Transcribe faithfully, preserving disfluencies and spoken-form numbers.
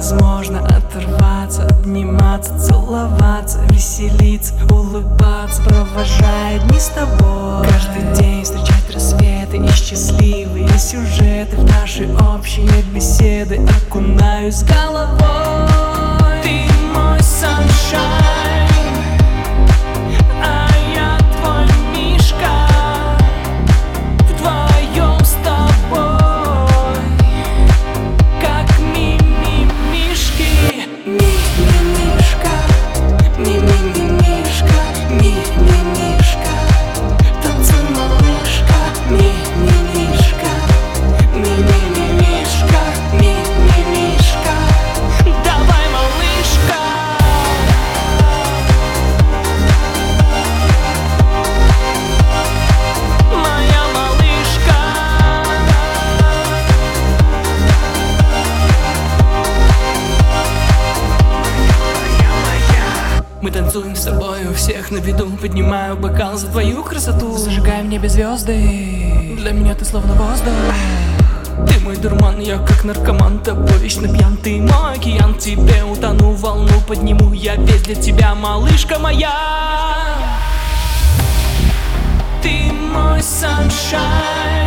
невозможно оторваться, обниматься, целоваться, веселиться, улыбаться, провожая дни с тобой. Каждый день встречать рассветы и счастливые сюжеты в наши общие беседы. Окунаюсь с головой. Ты мой sunshine, а я твой мишка. Вдвоем с тобой, как ми-ми-мишки. Ми-ми-мишка, ми-ми-ми-мишка, ми-ми-мишка. Танцуй, малышка, ми-ми-мишка, ми-ми-ми-мишка, ми-ми-мишка. Давай, малышка. Моя малышка. Мы танцуем с тобой у всех на виду. Поднимаю бокал за твою красоту. Зажигаем в небе звезды. Для меня ты словно воздух. Ты мой дурман, я как наркоман. Тобой вечно пьян, ты мой океан. Тебе утону, волну подниму. Я весь для тебя, малышка моя. Ты мой sunshine.